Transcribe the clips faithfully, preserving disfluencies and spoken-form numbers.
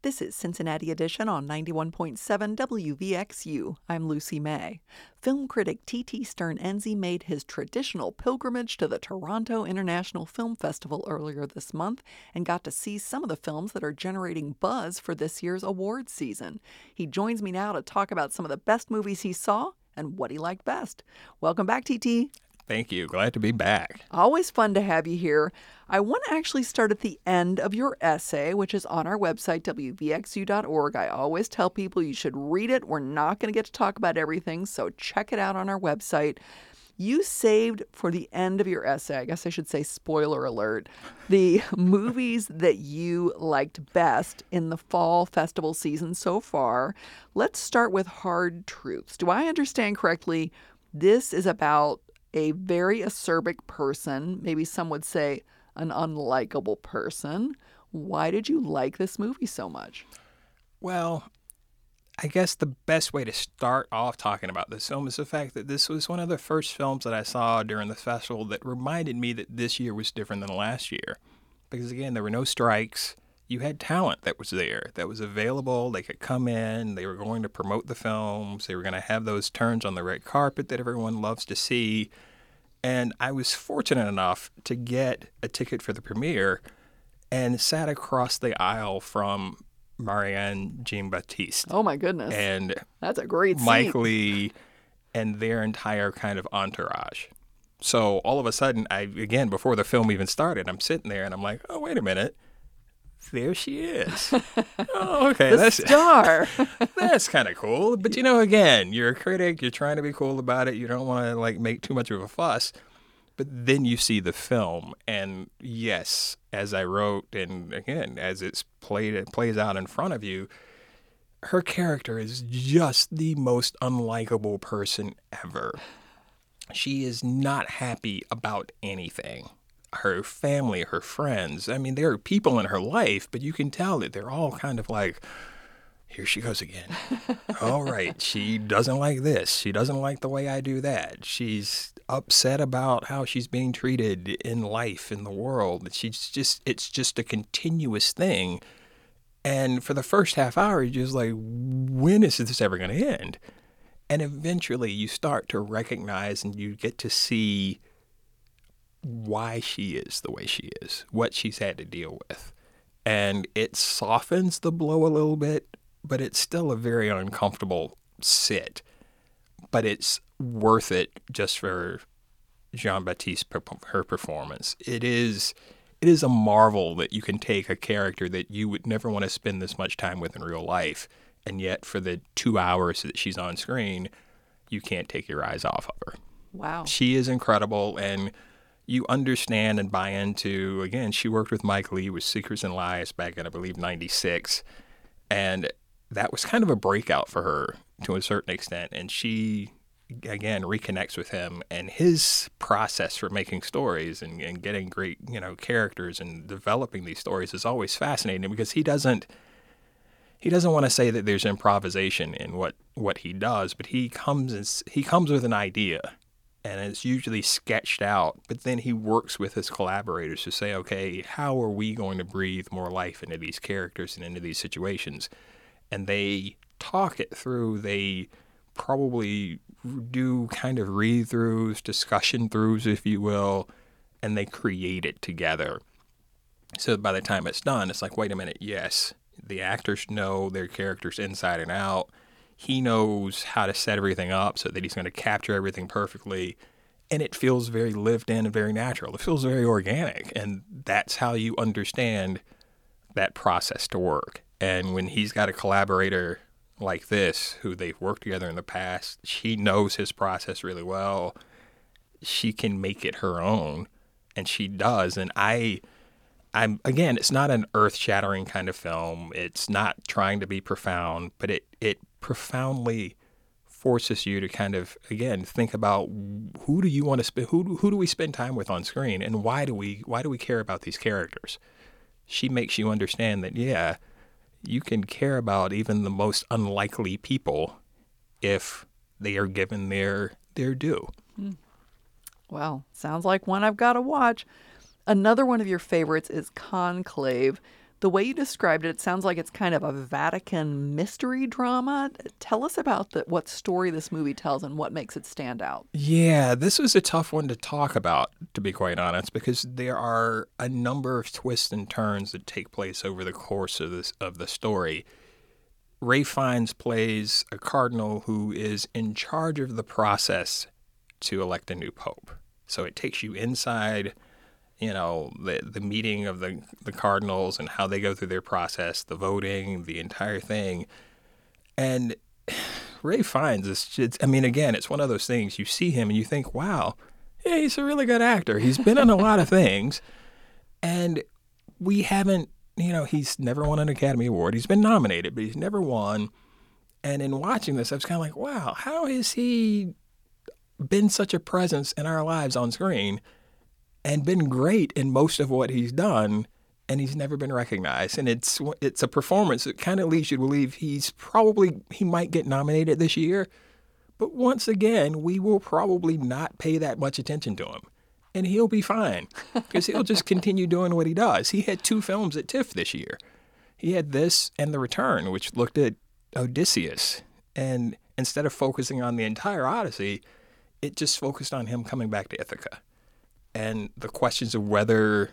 This is Cincinnati Edition on ninety-one point seven W V X U. I'm Lucy May. Film critic T T Stern-Enzi made his traditional pilgrimage to the Toronto International Film Festival earlier this month and got to see some of the films that are generating buzz for this year's awards season. He joins me now to talk about some of the best movies he saw and what he liked best. Welcome back, T T. Thank you. Glad to be back. Always fun to have you here. I want to actually start at the end of your essay, which is on our website, W V X U dot org. I always tell people you should read it. We're not going to get to talk about everything, so check it out on our website. You saved for the end of your essay, I guess I should say spoiler alert, the movies that you liked best in the fall festival season so far. Let's start with Hard Truths. Do I understand correctly? This is about a very acerbic person, maybe some would say an unlikable person. Why did you like this movie so much? Well, I guess the best way to start off talking about this film is the fact that this was one of the first films that I saw during the festival that reminded me that this year was different than last year. Because again, there were no strikes. You had talent that was there, that was available. They could come in. They were going to promote the films. They were going to have those turns on the red carpet that everyone loves to see. And I was fortunate enough to get a ticket for the premiere and sat across the aisle from Marianne Jean-Baptiste. Oh, my goodness. And that's a great seat. Mike Lee and their entire kind of entourage. So all of a sudden, I again, before the film even started, I'm sitting there and I'm like, oh, wait a minute. There she is. Oh, okay. The that's star. That's kind of cool. But, you know, again, you're a critic. You're trying to be cool about it. You don't want to, like, make too much of a fuss. But then you see the film. And, yes, as I wrote, and, again, as it's played, it plays out in front of you, her character is just the most unlikable person ever. She is not happy about anything. Her family, her friends. I mean, there are people in her life, but you can tell that they're all kind of like, here she goes again. All right, she doesn't like this. She doesn't like the way I do that. She's upset about how she's being treated in life, in the world. She's just, it's just a continuous thing. And for the first half hour, you're just like, when is this ever going to end? And eventually you start to recognize and you get to see why she is the way she is, what she's had to deal with. And it softens the blow a little bit, but it's still a very uncomfortable sit. But it's worth it just for Jean-Baptiste, her performance. It is, it is a marvel that you can take a character that you would never want to spend this much time with in real life, and yet for the two hours that she's on screen, you can't take your eyes off of her. Wow. She is incredible, and you understand and buy into, again, she worked with Mike Lee with Secrets and Lies back in, I believe, ninety-six. And that was kind of a breakout for her to a certain extent. And she, again, reconnects with him. And his process for making stories and, and getting great, you know, characters and developing these stories is always fascinating because he doesn't, he doesn't want to say that there's improvisation in what, what he does, but he comes and, he comes with an idea. And it's usually sketched out, but then he works with his collaborators to say, okay, how are we going to breathe more life into these characters and into these situations? And they talk it through. They probably do kind of read-throughs, discussion-throughs, if you will, and they create it together. So by the time it's done, it's like, wait a minute, yes, the actors know their characters inside and out. He knows how to set everything up so that he's going to capture everything perfectly. And it feels very lived in and very natural. It feels very organic. And that's how you understand that process to work. And when he's got a collaborator like this, who they've worked together in the past, she knows his process really well. She can make it her own. And she does. And I... I'm again, it's not an earth-shattering kind of film. It's not trying to be profound, but it, it profoundly forces you to kind of, again, think about who do you want to spend, who who do we spend time with on screen, and why do we why do we care about these characters? She makes you understand that, yeah, you can care about even the most unlikely people if they are given their their due. Well, sounds like one I've got to watch. Another one of your favorites is Conclave. The way you described it, it sounds like it's kind of a Vatican mystery drama. Tell us about the, what story this movie tells and what makes it stand out. Yeah, this was a tough one to talk about, to be quite honest, because there are a number of twists and turns that take place over the course of this of the story. Ralph Fiennes plays a cardinal who is in charge of the process to elect a new pope. So it takes you inside, you know, the the meeting of the, the cardinals and how they go through their process, the voting, the entire thing. And Ralph Fiennes is just, I mean, again, it's one of those things, you see him and you think, wow, yeah, he's a really good actor. He's been in a lot of things. And we haven't, you know, he's never won an Academy Award. He's been nominated, but he's never won. And in watching this, I was kind of like, wow, how has he been such a presence in our lives on screen and been great in most of what he's done, and he's never been recognized? And it's it's a performance that kind of leads you to believe he's probably, he might get nominated this year. But once again, we will probably not pay that much attention to him. And he'll be fine because he'll just continue doing what he does. He had two films at TIFF this year. He had this and The Return, which looked at Odysseus. And instead of focusing on the entire Odyssey, it just focused on him coming back to Ithaca. And the questions of whether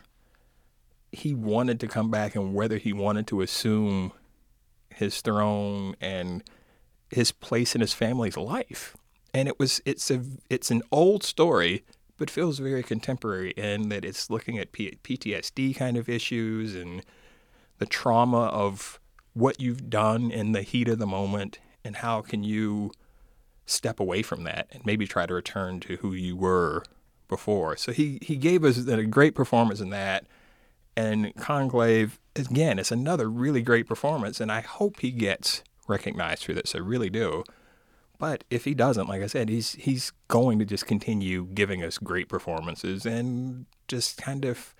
he wanted to come back and whether he wanted to assume his throne and his place in his family's life. And it was it's a it's an old story, but feels very contemporary in that it's looking at P- PTSD kind of issues and the trauma of what you've done in the heat of the moment, and how can you step away from that and maybe try to return to who you were before. So he, he gave us a great performance in that. And Conclave, again, it's another really great performance, and I hope he gets recognized for this. I really do. But if he doesn't, like I said, he's he's going to just continue giving us great performances and just kind of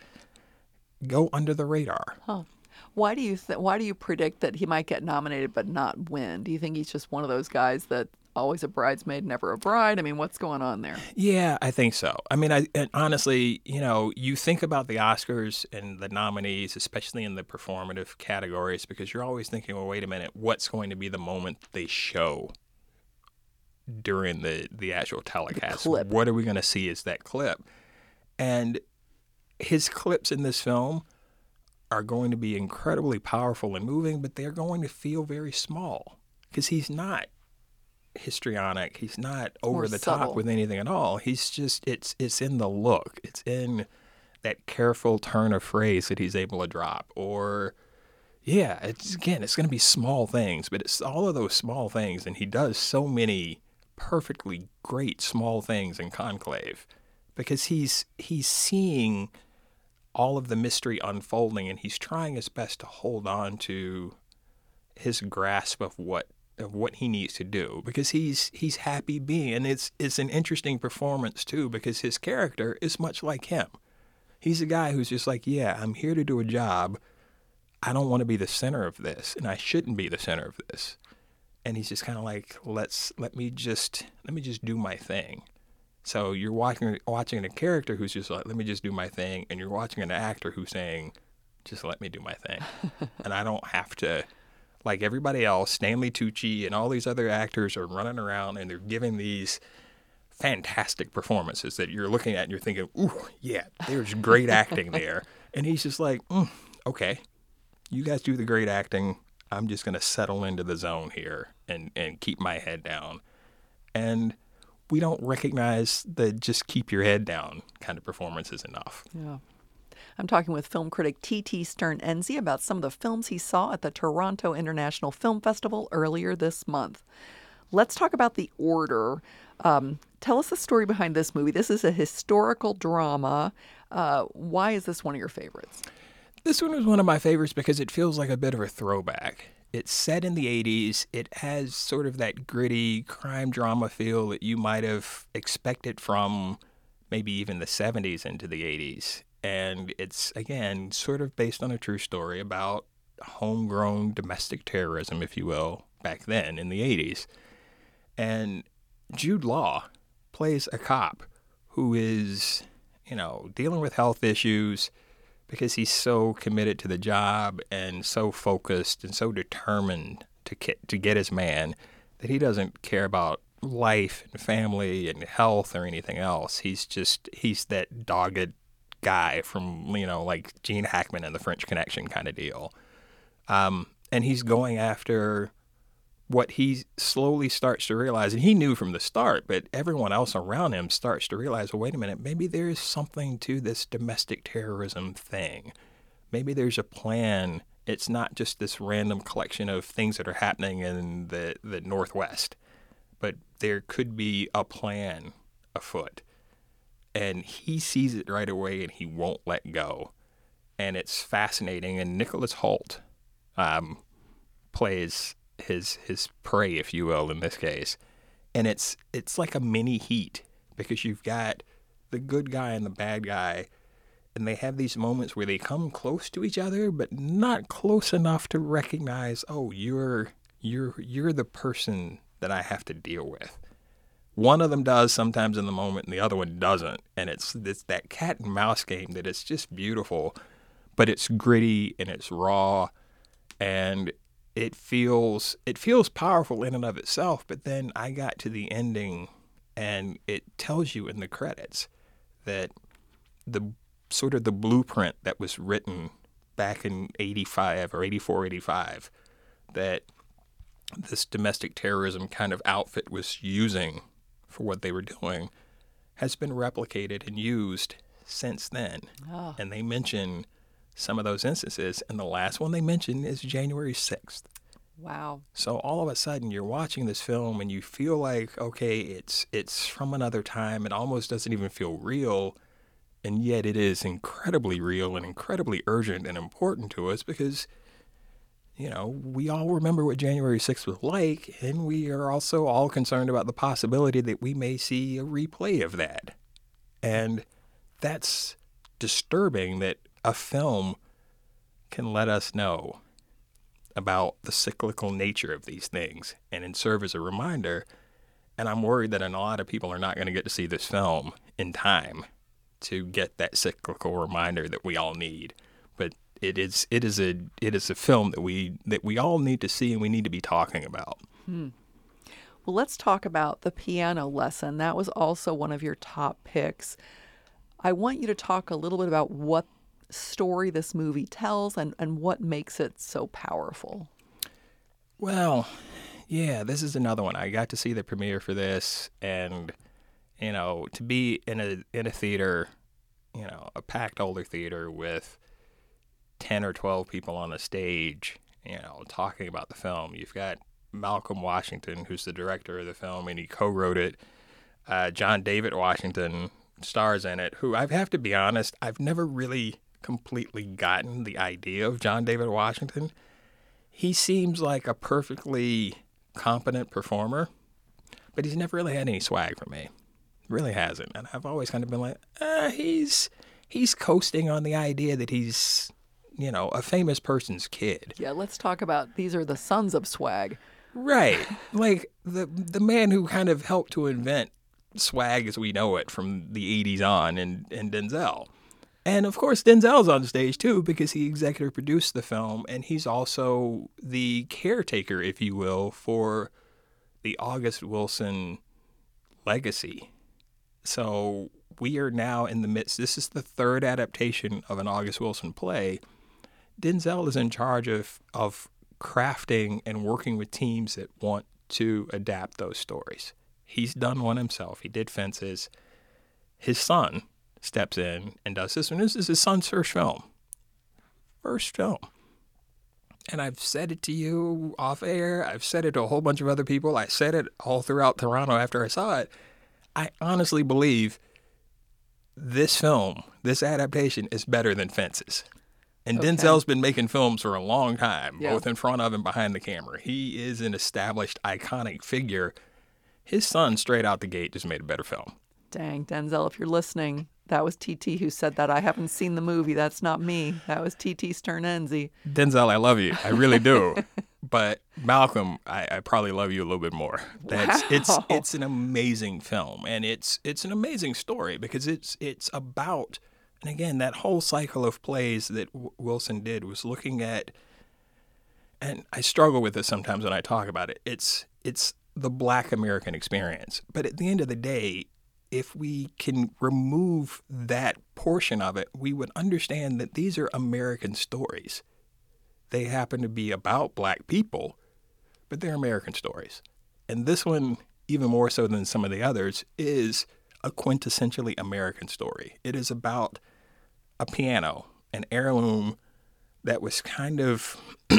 go under the radar. Huh. Why do you th- why do you predict that he might get nominated but not win? Do you think he's just one of those guys that always a bridesmaid, never a bride? I mean, what's going on there? Yeah, I think so. I mean, I and honestly, you know, you think about the Oscars and the nominees, especially in the performative categories, because you're always thinking, well, wait a minute, what's going to be the moment they show during the, the actual telecast? The clip. What are we going to see as that clip? And his clips in this film are going to be incredibly powerful and moving, but they're going to feel very small because he's not histrionic. He's not over the subtle. top with anything at all. He's just, it's it's in the look. It's in that careful turn of phrase that he's able to drop. Or, yeah, it's again, it's going to be small things, but it's all of those small things. And he does so many perfectly great small things in Conclave because he's he's seeing all of the mystery unfolding, and he's trying his best to hold on to his grasp of what of what he needs to do, because he's he's happy being, and it's it's an interesting performance too, because his character is much like him. He's a guy who's just like, yeah, I'm here to do a job. I don't want to be the center of this, and I shouldn't be the center of this. And he's just kind of like, let's let me just let me just do my thing. So you're watching watching a character who's just like, let me just do my thing, and you're watching an actor who's saying, just let me do my thing, and I don't have to. Like everybody else, Stanley Tucci and all these other actors are running around and they're giving these fantastic performances that you're looking at and you're thinking, ooh, yeah, there's great acting there. And he's just like, mm, okay, you guys do the great acting. I'm just going to settle into the zone here and, and keep my head down. And we don't recognize the just keep your head down kind of performances enough. Yeah. I'm talking with film critic T T Stern-Enzi about some of the films he saw at the Toronto International Film Festival earlier this month. Let's talk about The Order. Um, tell us the story behind this movie. This is a historical drama. Uh, why is this one of your favorites? This one was one of my favorites because it feels like a bit of a throwback. It's set in the eighties. It has sort of that gritty crime drama feel that you might have expected from maybe even the seventies into the eighties. And it's, again, sort of based on a true story about homegrown domestic terrorism, if you will, back then in the eighties. And Jude Law plays a cop who is, you know, dealing with health issues, because he's so committed to the job and so focused and so determined to get, to get his man that he doesn't care about life and family and health or anything else. He's just, he's that dogged guy from, you know, like Gene Hackman in The French Connection kind of deal. Um, and he's going after what he slowly starts to realize, and he knew from the start, but everyone else around him starts to realize, well, wait a minute, maybe there's something to this domestic terrorism thing. Maybe there's a plan. It's not just this random collection of things that are happening in the, the Northwest, but there could be a plan afoot. And he sees it right away, and he won't let go. And it's fascinating. And Nicholas Hoult um, plays his his prey, if you will, in this case. And it's it's like a mini Heat, because you've got the good guy and the bad guy, and they have these moments where they come close to each other, but not close enough to recognize, oh, you're you're you're the person that I have to deal with. One of them does sometimes in the moment, and the other one doesn't. And it's it's that cat and mouse game that is just beautiful, but it's gritty and it's raw, and it feels it feels powerful in and of itself. But then I got to the ending, and it tells you in the credits that the sort of the blueprint that was written back in eighty-five or eighty-four, eighty-five, that this domestic terrorism kind of outfit was using for what they were doing, has been replicated and used since then. Oh. And they mention some of those instances, and the last one they mention is January sixth. Wow. So all of a sudden you're watching this film and you feel like, okay, it's it's from another time. It almost doesn't even feel real, and yet it is incredibly real and incredibly urgent and important to us, because you know, we all remember what January sixth was like, and we are also all concerned about the possibility that we may see a replay of that. And that's disturbing, that a film can let us know about the cyclical nature of these things and serve as a reminder. And I'm worried that a lot of people are not going to get to see this film in time to get that cyclical reminder that we all need. But It is it is a it is a film that we that we all need to see and we need to be talking about. Hmm. Well, let's talk about The Piano Lesson. That was also one of your top picks. I want you to talk a little bit about what story this movie tells and, and what makes it so powerful. Well, yeah, this is another one. I got to see the premiere for this, and you know, to be in a in a theater, you know, a packed older theater with ten or twelve people on a stage, you know, talking about the film. You've got Malcolm Washington, who's the director of the film, and he co-wrote it. Uh, John David Washington stars in it, who I have to be honest, I've never really completely gotten the idea of John David Washington. He seems like a perfectly competent performer, but he's never really had any swag for me. Really hasn't. And I've always kind of been like, uh, he's he's coasting on the idea that he's, you know, a famous person's kid. Yeah, let's talk about these are the sons of swag. Right. Like the the man who kind of helped to invent swag as we know it from the eighties on, and, and Denzel. And of course, Denzel's on stage too, because he executive produced the film, and he's also the caretaker, if you will, for the August Wilson legacy. So we are now in the midst, this is the third adaptation of an August Wilson play. Denzel is in charge of, of crafting and working with teams that want to adapt those stories. He's done one himself. He did Fences. His son steps in and does this one. This is his son's first film. First film. And I've said it to you off air. I've said it to a whole bunch of other people. I said it all throughout Toronto after I saw it. I honestly believe this film, this adaptation, is better than Fences. And okay. Denzel's been making films for a long time, yeah. both in front of and behind the camera. He is an established, iconic figure. His son, straight out the gate, just made a better film. Dang, Denzel, if you're listening, that was T T who said that. I haven't seen the movie. That's not me. That was T T Sternenzi. Denzel, I love you. I really do. But Malcolm, I, I probably love you a little bit more. That's, wow. It's it's an amazing film, and it's it's an amazing story because it's it's about And again, that whole cycle of plays that w- Wilson did was looking at, and I struggle with this sometimes when I talk about it, it's it's the Black American experience. But at the end of the day, if we can remove that portion of it, we would understand that these are American stories. They happen to be about Black people, but they're American stories. And this one, even more so than some of the others, is a quintessentially American story. It is about a piano, an heirloom that was kind of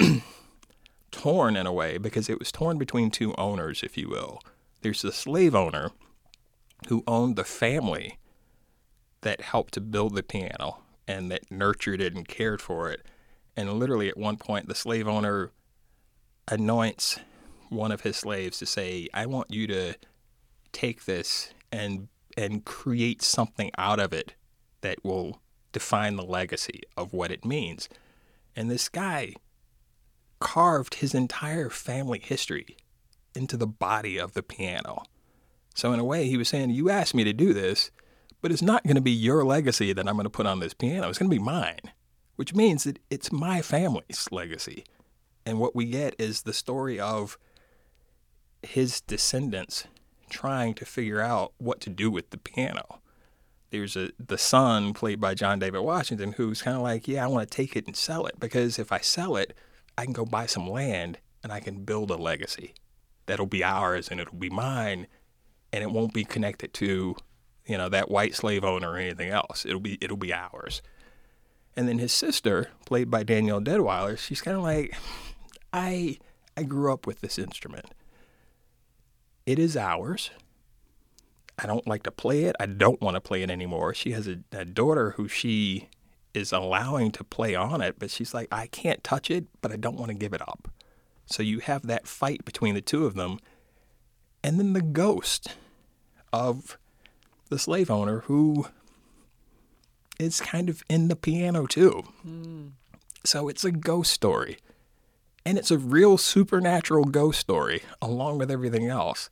torn in a way because it was torn between two owners, if you will. There's the slave owner who owned the family that helped to build the piano and that nurtured it and cared for it. And literally at one point, the slave owner anoints one of his slaves to say, I want you to take this and and create something out of it that will define the legacy of what it means. And this guy carved his entire family history into the body of the piano. So in a way, he was saying, you asked me to do this, but it's not going to be your legacy that I'm going to put on this piano. It's going to be mine, which means that it's my family's legacy. And what we get is the story of his descendants trying to figure out what to do with the piano. There's a the son, played by John David Washington, who's kind of like, yeah, I want to take it and sell it, because if I sell it, I can go buy some land and I can build a legacy that'll be ours and it'll be mine, and it won't be connected to, you know, that white slave owner or anything else. It'll be it'll be ours. And then his sister, played by Danielle Deadwyler, she's kind of like, I I grew up with this instrument. It is ours. I don't like to play it. I don't want to play it anymore. She has a, a daughter who she is allowing to play on it, but she's like, I can't touch it, but I don't want to give it up. So you have that fight between the two of them. And then the ghost of the slave owner who is kind of in the piano too. Mm. So it's a ghost story. And it's a real supernatural ghost story along with everything else.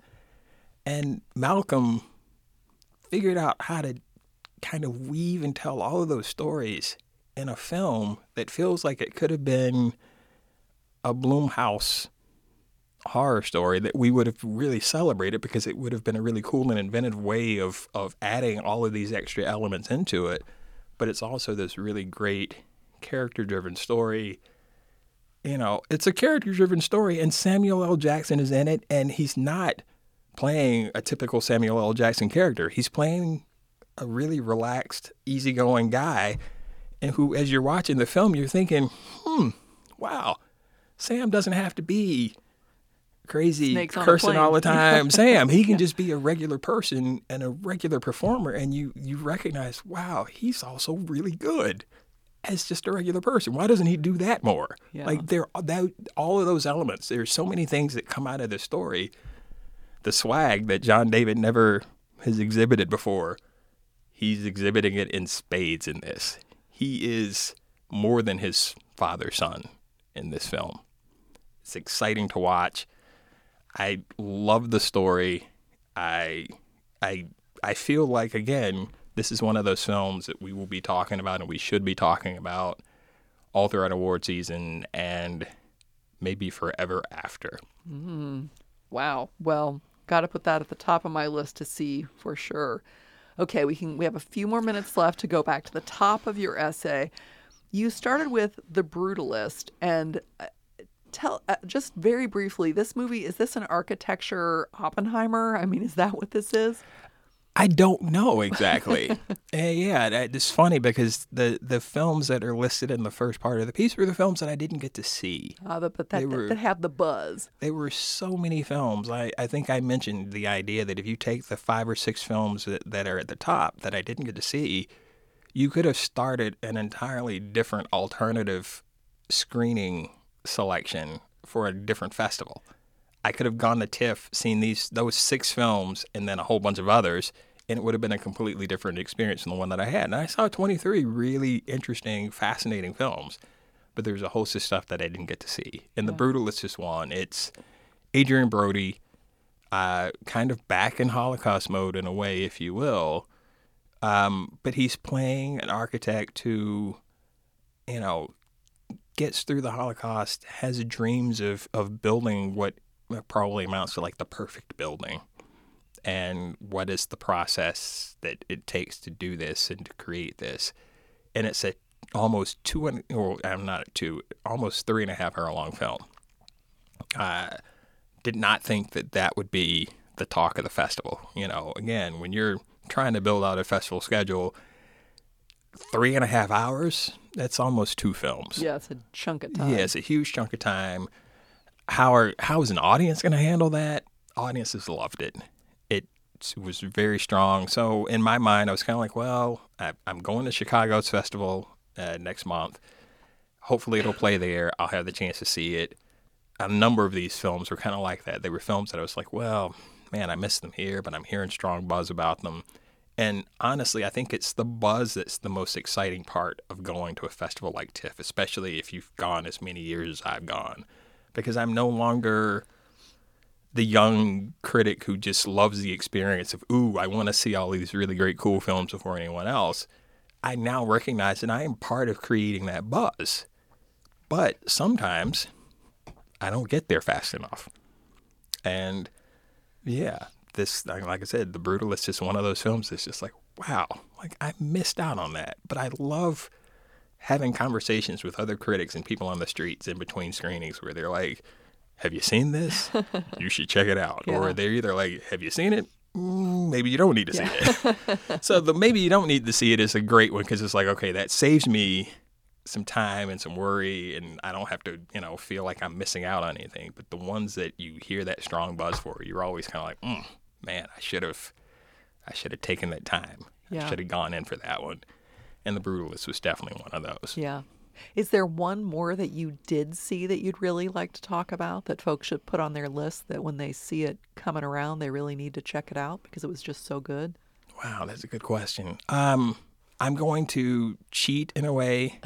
And Malcolm figured out how to kind of weave and tell all of those stories in a film that feels like it could have been a Blumhouse horror story that we would have really celebrated, because it would have been a really cool and inventive way of, of adding all of these extra elements into it. But it's also this really great character-driven story. You know, it's a character-driven story, and Samuel L. Jackson is in it, and he's not playing a typical Samuel L. Jackson character. He's playing a really relaxed, easygoing guy, and who, as you're watching the film, you're thinking, hmm, wow, Sam doesn't have to be crazy, Snakes cursing all the time Sam. He can just be a regular person and a regular performer, and you, you recognize, wow, he's also really good as just a regular person. Why doesn't he do that more? Yeah. Like, there, that, all of those elements, there's so many things that come out of the story. The swag that John David never has exhibited before, he's exhibiting it in spades in this. He is more than his father's son in this film. It's exciting to watch. I love the story. I, I, I feel like, again, this is one of those films that we will be talking about and we should be talking about all throughout award season and maybe forever after. Mm. Wow. Well, got to put that at the top of my list to see for sure. Okay, we can. We have a few more minutes left to go back to the top of your essay. You started with The Brutalist, and uh, tell uh, just very briefly, this movie, is this an architecture Oppenheimer? I mean, is that what this is? I don't know exactly. uh, yeah, it's funny because the, the films that are listed in the first part of the piece were the films that I didn't get to see. Uh, but but that, were, that have the buzz. There were so many films. I, I think I mentioned the idea that if you take the five or six films that, that are at the top that I didn't get to see, you could have started an entirely different alternative screening selection for a different festival. I could have gone to TIFF, seen these those six films, and then a whole bunch of others, and it would have been a completely different experience than the one that I had. And I saw twenty-three really interesting, fascinating films, but there's a host of stuff that I didn't get to see. And yeah. The Brutalist is one. It's Adrian Brody, uh, kind of back in Holocaust mode in a way, if you will, Um, but he's playing an architect who, you know, gets through the Holocaust, has dreams of, of building what probably amounts to like the perfect building. And what is the process that it takes to do this and to create this? And it's a almost two and or I'm not at two, almost three and a half hour long film. I did not think that that would be the talk of the festival. You know, again, when you're trying to build out a festival schedule, three and a half hours, that's almost two films. Yeah, it's a chunk of time. Yeah, it's a huge chunk of time. How are how is an audience going to handle that? Audiences loved it. It was very strong. So in my mind, I was kind of like, well, I, I'm going to Chicago's festival uh, next month. Hopefully it'll play there. I'll have the chance to see it. A number of these films were kind of like that. They were films that I was like, well, man, I missed them here, but I'm hearing strong buzz about them. And honestly, I think it's the buzz that's the most exciting part of going to a festival like TIFF, especially if you've gone as many years as I've gone, because I'm no longer the young critic who just loves the experience of, ooh, I want to see all these really great, cool films before anyone else. I now recognize that I am part of creating that buzz. But sometimes I don't get there fast enough. And yeah, this, like I said, The Brutalist is one of those films that's just like, wow, like I missed out on that. But I love having conversations with other critics and people on the streets in between screenings where they're like, have you seen this? You should check it out. Yeah. Or they're either like, have you seen it? Mm, maybe you don't need to see yeah. it. So the maybe you don't need to see it is a great one because it's like, okay, that saves me some time and some worry, and I don't have to, you know, feel like I'm missing out on anything. But the ones that you hear that strong buzz for, you're always kind of like, mm, man, I should have, I should have taken that time. Yeah. I should have gone in for that one. And The Brutalist was definitely one of those. Yeah. Is there one more that you did see that you'd really like to talk about that folks should put on their list that when they see it coming around, they really need to check it out because it was just so good? Wow, that's a good question. Um, I'm going to cheat in a way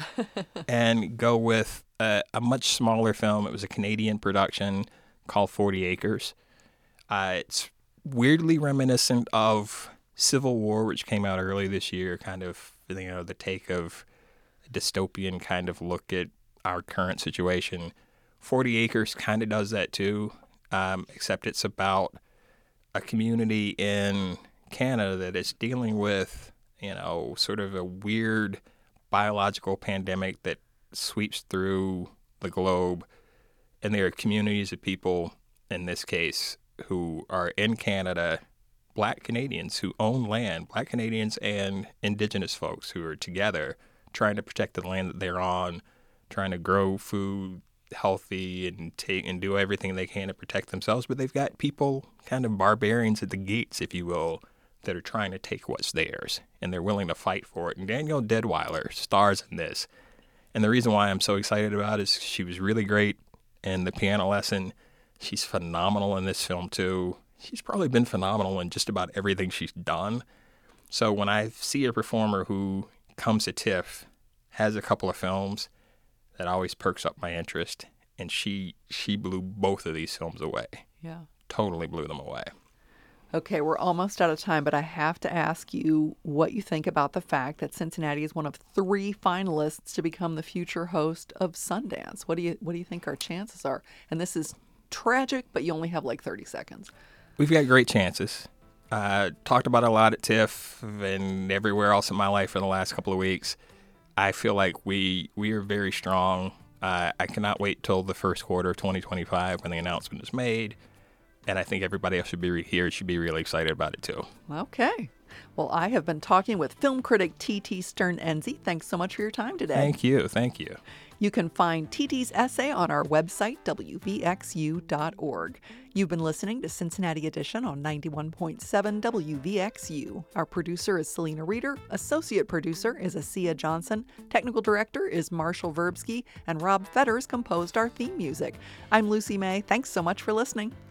and go with a, a much smaller film. It was a Canadian production called forty acres. Uh, it's weirdly reminiscent of Civil War, which came out early this year, kind of, you know, the take of a dystopian kind of look at our current situation. forty acres kind of does that too, um, except it's about a community in Canada that is dealing with, you know, sort of a weird biological pandemic that sweeps through the globe. And there are communities of people, in this case, who are in Canada, Black Canadians who own land, Black Canadians and Indigenous folks who are together trying to protect the land that they're on, trying to grow food healthy and take and do everything they can to protect themselves. But they've got people, kind of barbarians at the gates, if you will, that are trying to take what's theirs, and they're willing to fight for it. And Danielle Deadwyler stars in this. And the reason why I'm so excited about it is she was really great in The Piano Lesson. She's phenomenal in this film, too. She's probably been phenomenal in just about everything she's done. So when I see a performer who comes to TIFF, has a couple of films, that always perks up my interest. And she she blew both of these films away. Yeah. Totally blew them away. Okay, we're almost out of time, but I have to ask you what you think about the fact that Cincinnati is one of three finalists to become the future host of Sundance. What do you what do you think our chances are? And this is tragic, but you only have like thirty seconds. We've got great chances. Uh, talked about it a lot at TIFF and everywhere else in my life for the last couple of weeks. I feel like we we are very strong. Uh, I cannot wait till the first quarter of twenty twenty-five when the announcement is made. And I think everybody else should be re- here should be really excited about it, too. Okay. Well, I have been talking with film critic T T Stern-Enzi. Thanks so much for your time today. Thank you. Thank you. You can find T T's essay on our website, W V X U dot org. You've been listening to Cincinnati Edition on ninety-one point seven W V X U. Our producer is Selena Reeder. Associate producer is Asia Johnson. Technical director is Marshall Verbsky. And Rob Fetters composed our theme music. I'm Lucy May. Thanks so much for listening.